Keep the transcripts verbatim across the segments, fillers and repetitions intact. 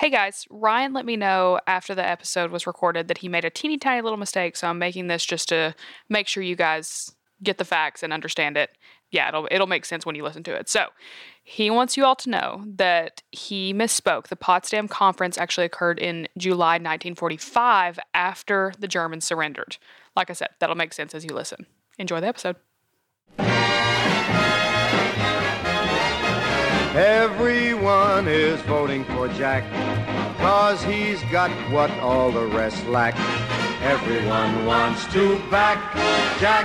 Hey guys, Ryan let me know after the episode was recorded that he made a teeny tiny little mistake, so I'm making this just to make sure you guys get the facts and understand it. Yeah, it'll it'll make sense when you listen to it. So, he wants you all to know that he misspoke. The Potsdam Conference actually occurred in July nineteen forty-five after the Germans surrendered. Like I said, that'll make sense as you listen. Enjoy the episode. Everyone is voting for Jack, 'cause he's got what all the rest lack. Everyone wants to back Jack.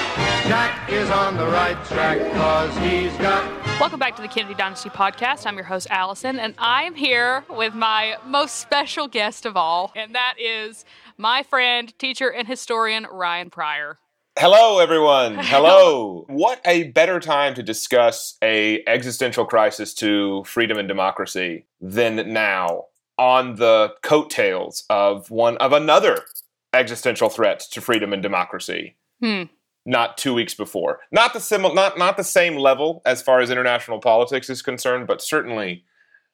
Jack is on the right track, 'cause he's got... Welcome back to the Kennedy Dynasty Podcast. I'm your host, Allison, and I'm here with my most special guest of all, and that is my friend, teacher, and historian, Ryan Pryor. Hello, everyone. Hello. What a better time to discuss a existential crisis to freedom and democracy than now, on the coattails of one of another existential threat to freedom and democracy. Hmm. Not two weeks before. Not the sim- not not the same level as far as international politics is concerned, but certainly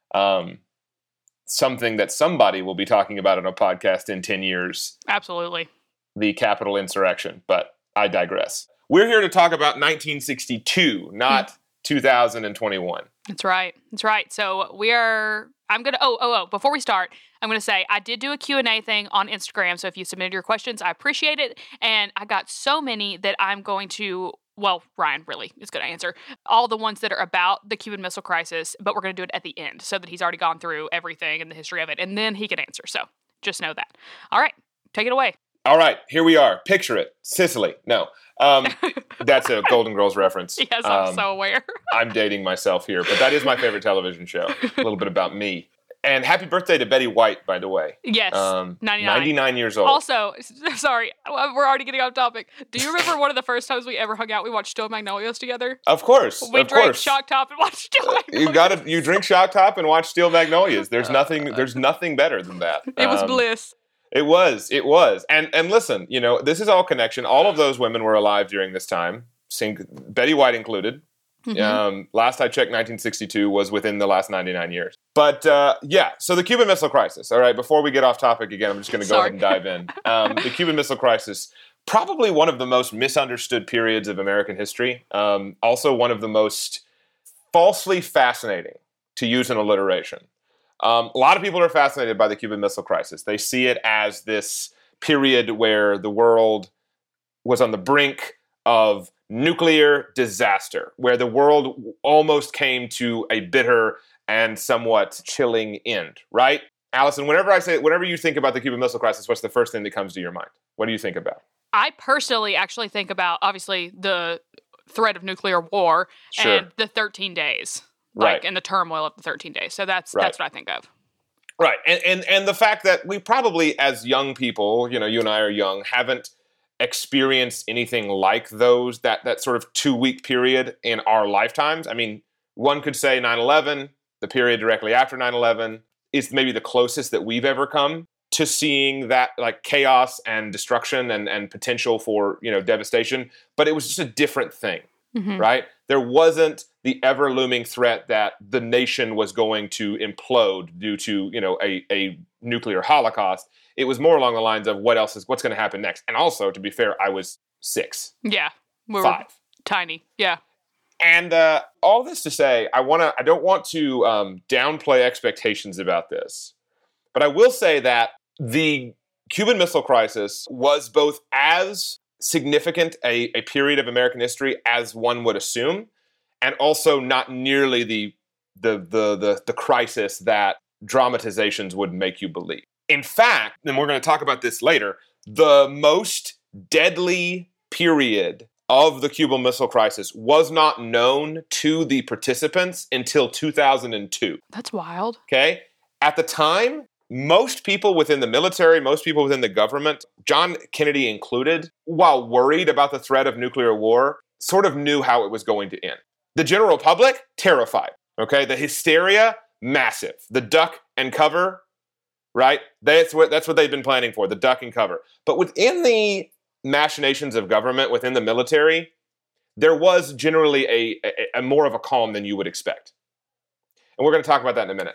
um, something that somebody will be talking about on a podcast in ten years. Absolutely. The Capitol insurrection, but I digress. We're here to talk about nineteen sixty-two, not two thousand twenty-one. That's right. That's right. So we are, I'm going to, oh, oh, oh, before we start, I'm going to say I did do a Q and A thing on Instagram. So if you submitted your questions, I appreciate it. And I got so many that I'm going to, well, Ryan really is going to answer all the ones that are about the Cuban Missile Crisis, but we're going to do it at the end so that he's already gone through everything and the history of it. And then he can answer. So just know that. All right. Take it away. All right, here we are. Picture it. Sicily. No. Um, that's a Golden Girls reference. Yes, I'm um, so aware. I'm dating myself here, but that is my favorite television show. A little bit about me. And happy birthday to Betty White, by the way. Yes, um, ninety-nine. ninety-nine years old. Also, sorry, we're already getting off topic. Do you remember one of the first times we ever hung out, we watched Steel Magnolias together? Of course, We of drank course. Shock Top and watched Steel Magnolias. You got to you drink Shock Top and watch Steel Magnolias. There's nothing there's nothing better than that. It was Um, bliss. It was, it was. And and listen, you know, this is all connection. All of those women were alive during this time, Sing- Betty White included. Mm-hmm. Um, last I checked, nineteen sixty-two was within the last ninety-nine years. But uh, yeah, so the Cuban Missile Crisis. All right, before we get off topic again, I'm just going to go Sorry. ahead and dive in. Um, the Cuban Missile Crisis, probably one of the most misunderstood periods of American history. Um, also one of the most falsely fascinating, to use an alliteration. Um, a lot of people are fascinated by the Cuban Missile Crisis. They see it as this period where the world was on the brink of nuclear disaster, where the world almost came to a bitter and somewhat chilling end, right? Allison, whenever I say, whenever you think about the Cuban Missile Crisis, what's the first thing that comes to your mind? What do you think about? I personally actually think about, obviously, the threat of nuclear war Sure. and the thirteen days. Like, Right. and the turmoil of the thirteen days. So that's Right. that's what I think of. Right, and, and and the fact that we probably, as young people, you know, you and I are young, haven't experienced anything like those, that that sort of two-week period in our lifetimes. I mean, one could say nine eleven, the period directly after nine eleven, is maybe the closest that we've ever come to seeing that, like, chaos and destruction and, and potential for, you know, devastation. But it was just a different thing, Mm-hmm. right? There wasn't the ever-looming threat that the nation was going to implode due to, you know, a, a nuclear holocaust. It was more along the lines of what else is, what's going to happen next. And also, to be fair, I was six, Yeah. We were five. tiny. Yeah. And uh, all this to say, I want to, I don't want to um, downplay expectations about this, but I will say that the Cuban Missile Crisis was both as significant a, a period of American history as one would assume, and also not nearly the the the the, the crisis that dramatizations would make you believe. In fact, and we're going to talk about this later, the most deadly period of the Cuban Missile Crisis was not known to the participants until two thousand two. That's wild. Okay? At the time, most people within the military, most people within the government, John Kennedy included, while worried about the threat of nuclear war, sort of knew how it was going to end. The general public, terrified. Okay? The hysteria, massive. The duck and cover, right? That's what, that's what they've been planning for, the duck and cover. But within the machinations of government, within the military, there was generally a, a, a more of a calm than you would expect. And we're going to talk about that in a minute.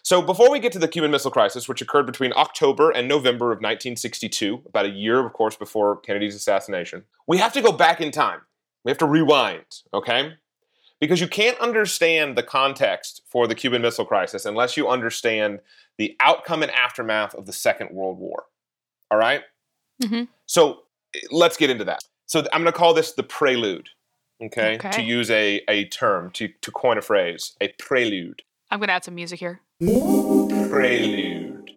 So before we get to the Cuban Missile Crisis, which occurred between October and November of nineteen sixty-two, about a year, of course, before Kennedy's assassination, we have to go back in time. We have to rewind, okay? Because you can't understand the context for the Cuban Missile Crisis unless you understand the outcome and aftermath of the Second World War, all right? Mm-hmm. So let's get into that. So I'm going to call this the prelude, okay? Okay. To use a, a term, to, to coin a phrase, a prelude. I'm going to add some music here. Prelude.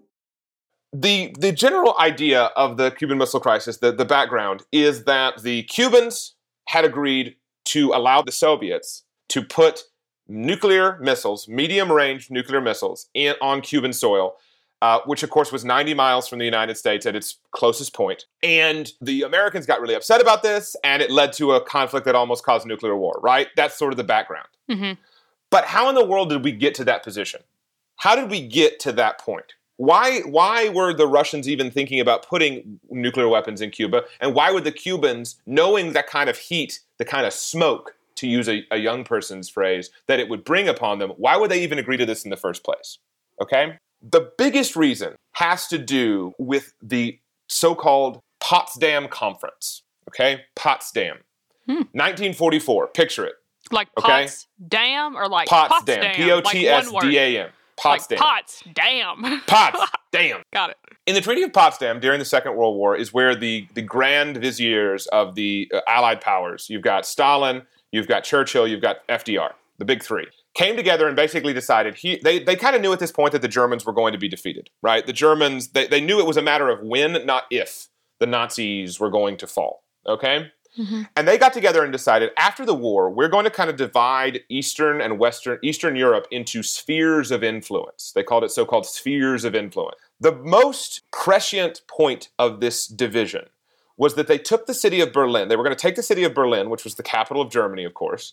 The, the general idea of the Cuban Missile Crisis, the, the background, is that the Cubans had agreed to allow the Soviets to put nuclear missiles, medium-range nuclear missiles, in, on Cuban soil, uh, which, of course, was ninety miles from the United States at its closest point. And the Americans got really upset about this, and it led to a conflict that almost caused nuclear war, right? That's sort of the background. Mm-hmm. But how in the world did we get to that position? How did we get to that point? Why, why were the Russians even thinking about putting nuclear weapons in Cuba? And why would the Cubans, knowing that kind of heat, the kind of smoke, to use a, a young person's phrase, that it would bring upon them, why would they even agree to this in the first place? Okay? The biggest reason has to do with the so-called Potsdam Conference. Okay? Potsdam. Hmm. nineteen forty-four. Picture it. Like Okay. Potsdam or like Potsdam. Potsdam? P O T S D A M. Like Potsdam. Potsdam. Potsdam. Got it. In the Treaty of Potsdam during the Second World War is where the, the grand viziers of the uh, Allied powers, you've got Stalin, you've got Churchill, you've got F D R, the big three, came together and basically decided, he, they, they kind of knew at this point that the Germans were going to be defeated, right? The Germans, they, they knew it was a matter of when, not if, the Nazis were going to fall, okay? Mm-hmm. And they got together and decided, after the war, we're going to kind of divide Eastern and Western, Eastern Europe into spheres of influence. They called it so-called spheres of influence. The most prescient point of this division was that they took the city of Berlin. They were going to take the city of Berlin, which was the capital of Germany, of course,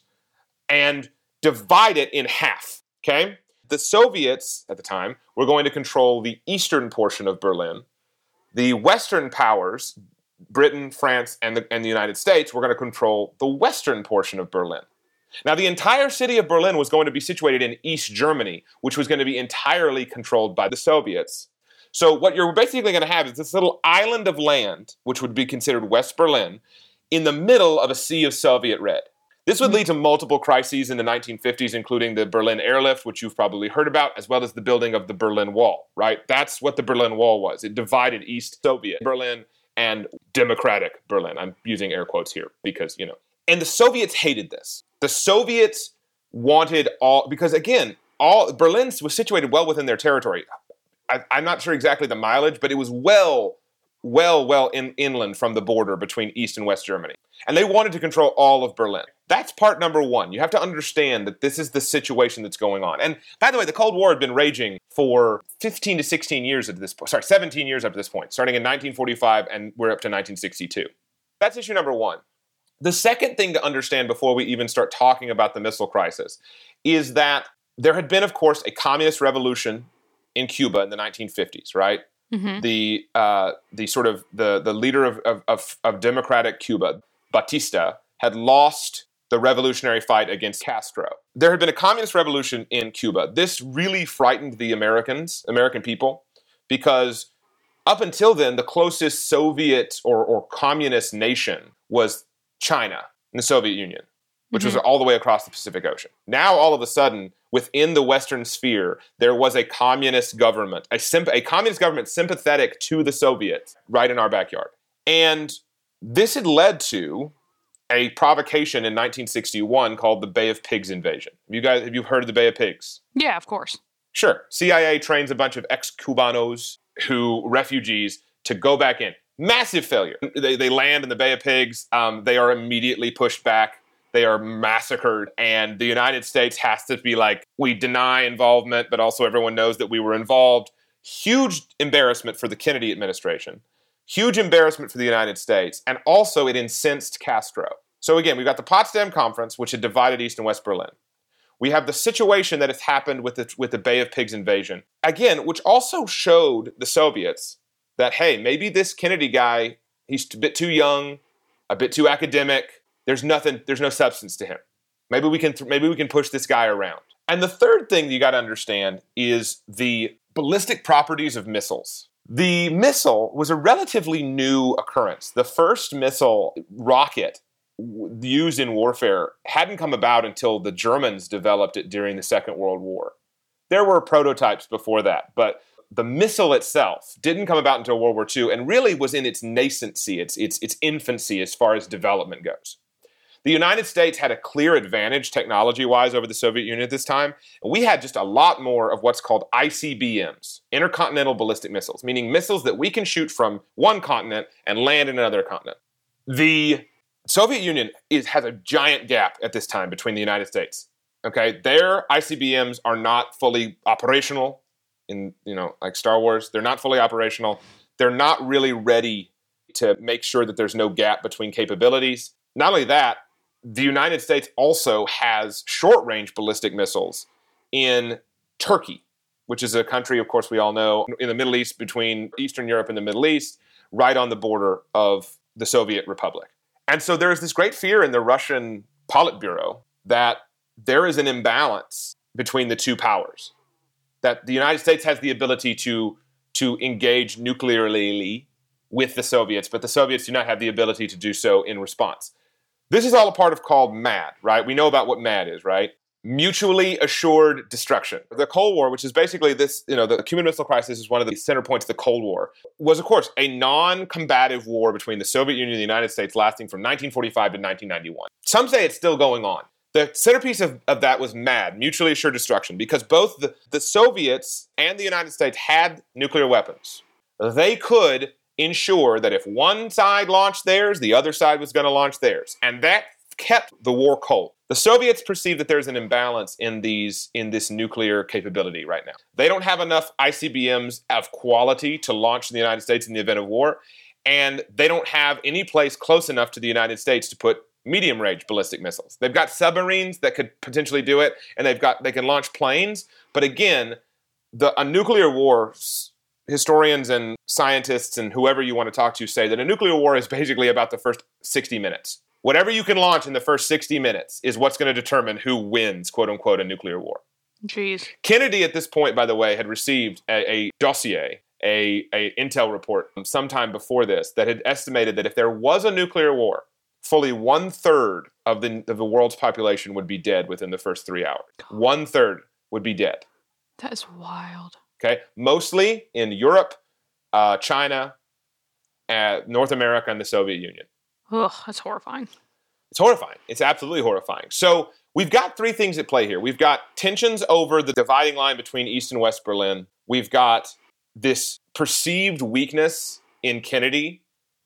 and divide it in half, okay? The Soviets, at the time, were going to control the eastern portion of Berlin. The Western powers, Britain, France, and the, and the United States, were going to control the western portion of Berlin. Now, the entire city of Berlin was going to be situated in East Germany, which was going to be entirely controlled by the Soviets. So what you're basically going to have is this little island of land, which would be considered West Berlin, in the middle of a sea of Soviet red. This would lead to multiple crises in the nineteen fifties, including the Berlin airlift, which you've probably heard about, as well as the building of the Berlin Wall, right? That's what the Berlin Wall was. It divided East Soviet Berlin and democratic Berlin. I'm using air quotes here because, you know. And the Soviets hated this. The Soviets wanted all, because again, all Berlin was situated well within their territory. I, I'm not sure exactly the mileage, but it was well, well, well in, inland from the border between East and West Germany. And they wanted to control all of Berlin. That's part number one. You have to understand that this is the situation that's going on. And by the way, the Cold War had been raging for fifteen to sixteen years at this point. Sorry, seventeen years up to this point, starting in nineteen forty-five, and we're up to nineteen sixty-two. That's issue number one. The second thing to understand before we even start talking about the missile crisis is that there had been, of course, a communist revolution in Cuba in the nineteen fifties, right? Mm-hmm. The uh, the sort of the the leader of, of, of, of democratic Cuba, Batista, had lost the revolutionary fight against Castro. There had been a communist revolution in Cuba. This really frightened the Americans, American people, because up until then, the closest Soviet or, or communist nation was China and the Soviet Union, which mm-hmm. was all the way across the Pacific Ocean. Now, all of a sudden, within the Western sphere, there was a communist government, a, symp- a communist government sympathetic to the Soviets right in our backyard. And this had led to a provocation in nineteen sixty-one called the Bay of Pigs invasion. Have you guys, have you heard of the Bay of Pigs? Yeah, of course. Sure. C I A trains a bunch of ex-Cubanos who, refugees, to go back in. Massive failure. They, they land in the Bay of Pigs. Um, they are immediately pushed back. They are massacred. And the United States has to be like, we deny involvement, but also everyone knows that we were involved. Huge embarrassment for the Kennedy administration. Huge embarrassment for the United States. And also it incensed Castro. So again, we've got the Potsdam Conference, which had divided East and West Berlin. We have the situation that has happened with the, with the Bay of Pigs invasion. Again, which also showed the Soviets that, hey, maybe this Kennedy guy, he's a bit too young, a bit too academic. There's nothing, there's no substance to him. Maybe we can, maybe we can push this guy around. And the third thing you got to understand is the ballistic properties of missiles. The missile was a relatively new occurrence. The first missile rocket used in warfare hadn't come about until the Germans developed it during the Second World War. There were prototypes before that, but the missile itself didn't come about until World War Two and really was in its nascency, its, its, its infancy as far as development goes. The United States had a clear advantage technology-wise over the Soviet Union at this time, and we had just a lot more of what's called I C B Ms, intercontinental ballistic missiles, meaning missiles that we can shoot from one continent and land in another continent. The Soviet Union is, has a giant gap at this time between the United States. Okay, their I C B Ms are not fully operational in, you know, like Star Wars. They're not fully operational. They're not really ready to make sure that there's no gap between capabilities. Not only that, the United States also has short-range ballistic missiles in Turkey, which is a country, of course, we all know, in the Middle East, between Eastern Europe and the Middle East, right on the border of the Soviet Republic. And so there is this great fear in the Russian Politburo that there is an imbalance between the two powers, that the United States has the ability to, to engage nuclearly with the Soviets, but the Soviets do not have the ability to do so in response. This is all a part of called MAD, right? We know about what MAD is, right? Mutually assured destruction. The Cold War, which is basically this, you know, the Cuban Missile Crisis is one of the center points of the Cold War, was, of course, a non-combative war between the Soviet Union and the United States lasting from nineteen forty-five to nineteen ninety-one. Some say it's still going on. The centerpiece of, of that was MAD, mutually assured destruction, because both the, the Soviets and the United States had nuclear weapons. They could ensure that if one side launched theirs, the other side was going to launch theirs. And that kept the war cold. The Soviets perceive that there's an imbalance in these in this nuclear capability right now. They don't have enough I C B Ms of quality to launch the United States in the event of war, and they don't have any place close enough to the United States to put medium-range ballistic missiles. They've got submarines that could potentially do it, and they've got they can launch planes. But again, the a nuclear war, historians and scientists and whoever you want to talk to say that a nuclear war is basically about the first sixty minutes. Whatever you can launch in the first sixty minutes is what's going to determine who wins, quote unquote, a nuclear war. Jeez. Kennedy, at this point, by the way, had received a, a dossier, a, a intel report sometime before this that had estimated that if there was a nuclear war, fully one third of the of the world's population would be dead within the first three hours. God. One third would be dead. That is wild. Okay, mostly in Europe, uh, China, uh, North America, and the Soviet Union. Ugh, that's horrifying. It's horrifying. It's absolutely horrifying. So we've got three things at play here. We've got tensions over the dividing line between East and West Berlin. We've got this perceived weakness in Kennedy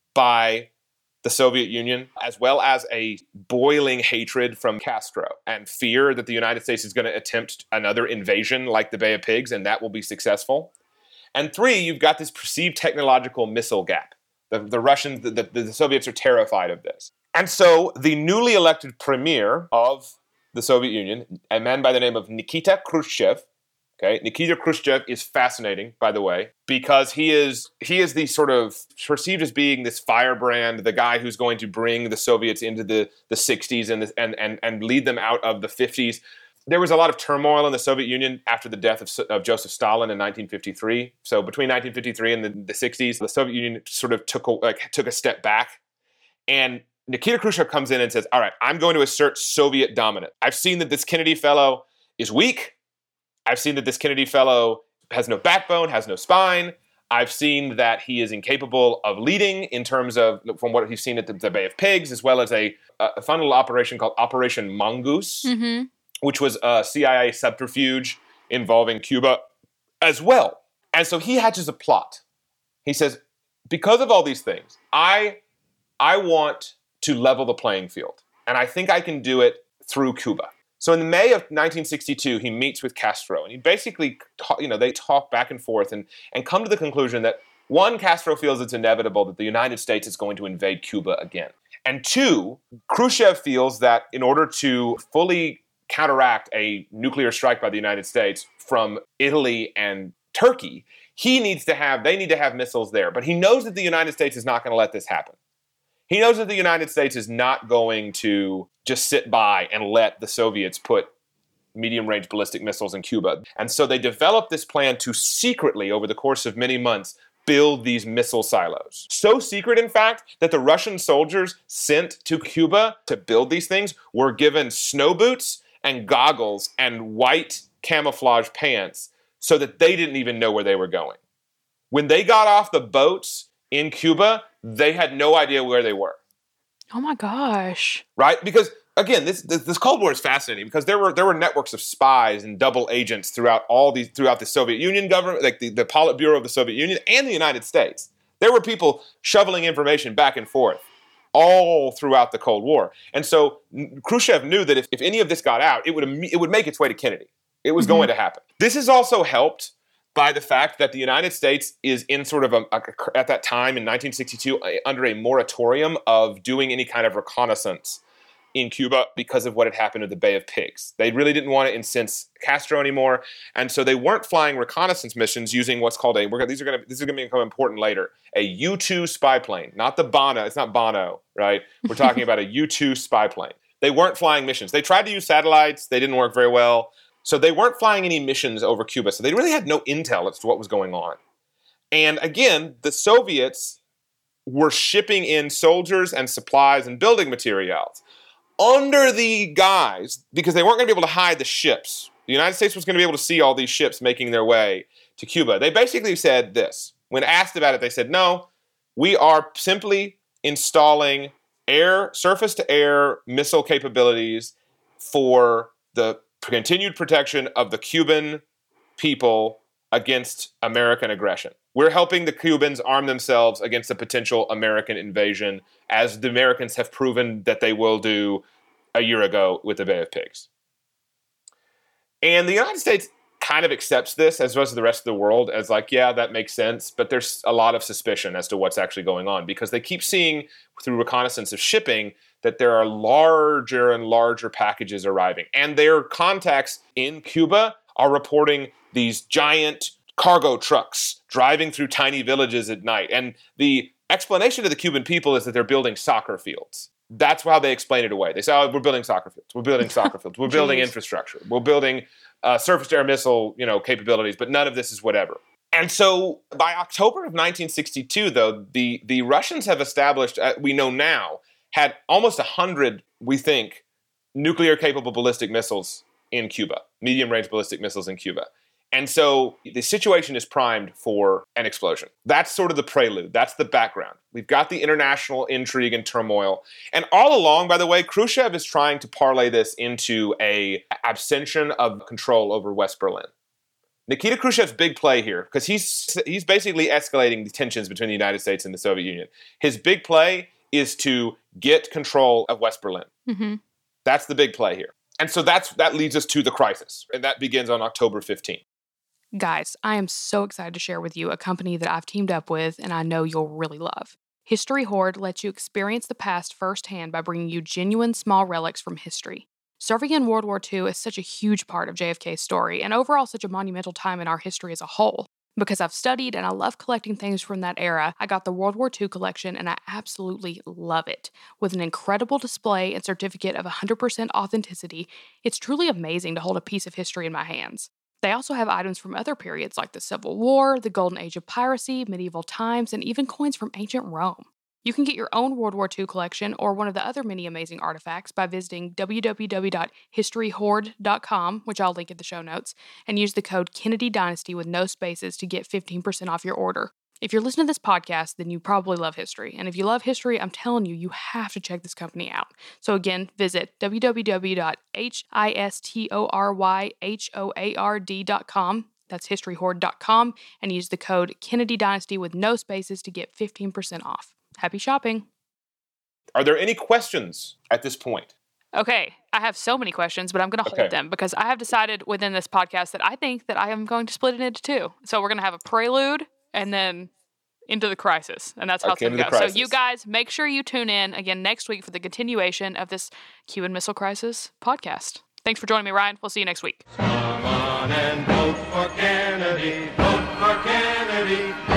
by the Soviet Union, as well as a boiling hatred from Castro and fear that the United States is going to attempt another invasion like the Bay of Pigs, and that will be successful. And three, you've got this perceived technological missile gap. The, the Russians, the, the, the Soviets are terrified of this. And so the newly elected premier of the Soviet Union, a man by the name of Nikita Khrushchev, okay, Nikita Khrushchev is fascinating, by the way, because he is he is the sort of perceived as being this firebrand, the guy who's going to bring the Soviets into the, the sixties and, the, and, and, and lead them out of the fifties. There was a lot of turmoil in the Soviet Union after the death of, of Joseph Stalin in nineteen fifty-three. So between nineteen fifty-three and the, the sixties, the Soviet Union sort of took a, like, took a step back. And Nikita Khrushchev comes in and says, all right, I'm going to assert Soviet dominance. I've seen that this Kennedy fellow is weak. I've seen that this Kennedy fellow has no backbone, has no spine. I've seen that he is incapable of leading in terms of, from what he's seen at the, the Bay of Pigs, as well as a, a fun little operation called Operation Mongoose, mm-hmm. which was a C I A subterfuge involving Cuba as well. And so he hatches a plot. He says, because of all these things, I, I want to level the playing field. And I think I can do it through Cuba. So in May of nineteen sixty-two, he meets with Castro, and he basically, talk, you know, they talk back and forth and, and come to the conclusion that, one, Castro feels it's inevitable that the United States is going to invade Cuba again. And two, Khrushchev feels that in order to fully counteract a nuclear strike by the United States from Italy and Turkey, he needs to have, they need to have missiles there. But he knows that the United States is not going to let this happen. He knows that the United States is not going to just sit by and let the Soviets put medium-range ballistic missiles in Cuba. And so they developed this plan to secretly, over the course of many months, build these missile silos. So secret, in fact, that the Russian soldiers sent to Cuba to build these things were given snow boots and goggles and white camouflage pants so that they didn't even know where they were going. When they got off the boats in Cuba, they had no idea where they were. Oh my gosh. Right? Because again, this, this this Cold War is fascinating because there were there were networks of spies and double agents throughout all these throughout the Soviet Union government, like the, the Politburo of the Soviet Union and the United States. There were people shoveling information back and forth all throughout the Cold War. And so Khrushchev knew that if, if any of this got out, it would it would make its way to Kennedy. It was mm-hmm. going to happen. This is also helped by the fact that the United States is in sort of a, a at that time in nineteen sixty-two under a moratorium of doing any kind of reconnaissance in Cuba because of what had happened at the Bay of Pigs. They really didn't want to incense Castro anymore, and so they weren't flying reconnaissance missions using what's called a. We're gonna, these are going to this is going to become important later. A U two spy plane, not the Bono. It's not Bono, right? We're talking about a U two spy plane. They weren't flying missions. They tried to use satellites. They didn't work very well. So they weren't flying any missions over Cuba. So they really had no intel as to what was going on. And again, the Soviets were shipping in soldiers and supplies and building materials under the guise, because they weren't going to be able to hide the ships. The United States was going to be able to see all these ships making their way to Cuba. They basically said this. When asked about it, they said, no, we are simply installing air, surface-to-air missile capabilities for the continued protection of the Cuban people against American aggression. We're helping the Cubans arm themselves against a potential American invasion, as the Americans have proven that they will do a year ago with the Bay of Pigs. And the United States kind of accepts this, as well as the rest of the world, as like, yeah, that makes sense, but there's a lot of suspicion as to what's actually going on, because they keep seeing through reconnaissance of shipping that there are larger and larger packages arriving. And their contacts in Cuba are reporting these giant cargo trucks driving through tiny villages at night. And the explanation to the Cuban people is that they're building soccer fields. That's how they explain it away. They say, oh, we're building soccer fields. We're building soccer fields. We're building infrastructure. We're building uh, surface-to-air missile, you know, capabilities, but none of this is whatever. And so by October of nineteen sixty-two, though, the, the Russians have established, uh, we know now, had almost one hundred, we think, nuclear-capable ballistic missiles in Cuba, medium-range ballistic missiles in Cuba. And so the situation is primed for an explosion. That's sort of the prelude. That's the background. We've got the international intrigue and turmoil. And all along, by the way, Khrushchev is trying to parlay this into an abstention of control over West Berlin. Nikita Khrushchev's big play here, because he's he's basically escalating the tensions between the United States and the Soviet Union. His big play is to get control of West Berlin. Mm-hmm. That's the big play here. And so that's that leads us to the crisis. And that begins on October fifteenth. Guys, I am so excited to share with you a company that I've teamed up with and I know you'll really love. History Hoard lets you experience the past firsthand by bringing you genuine small relics from history. Serving in World War Two is such a huge part of J F K's story and overall such a monumental time in our history as a whole. Because I've studied and I love collecting things from that era, I got the World War Two collection and I absolutely love it. With an incredible display and certificate of one hundred percent authenticity, it's truly amazing to hold a piece of history in my hands. They also have items from other periods like the Civil War, the Golden Age of piracy, medieval times, and even coins from ancient Rome. You can get your own World War Two collection or one of the other many amazing artifacts by visiting w w w dot history hoard dot com, which I'll link in the show notes, and use the code Kennedy Dynasty with no spaces to get fifteen percent off your order. If you're listening to this podcast, then you probably love history. And if you love history, I'm telling you, you have to check this company out. So again, visit w w w dot history hoard dot com. That's history hoard dot com, and use the code Kennedy Dynasty with no spaces to get fifteen percent off. Happy shopping. Are there any questions at this point? Okay, I have so many questions, but I'm going to hold okay. them because I have decided within this podcast that I think that I am going to split it into two. So we're going to have a prelude and then into the crisis, and that's how okay, it's going to go. So you guys, make sure you tune in again next week for the continuation of this Cuban Missile Crisis podcast. Thanks for joining me, Ryan. We'll see you next week. Come on and vote for Kennedy, vote for Kennedy.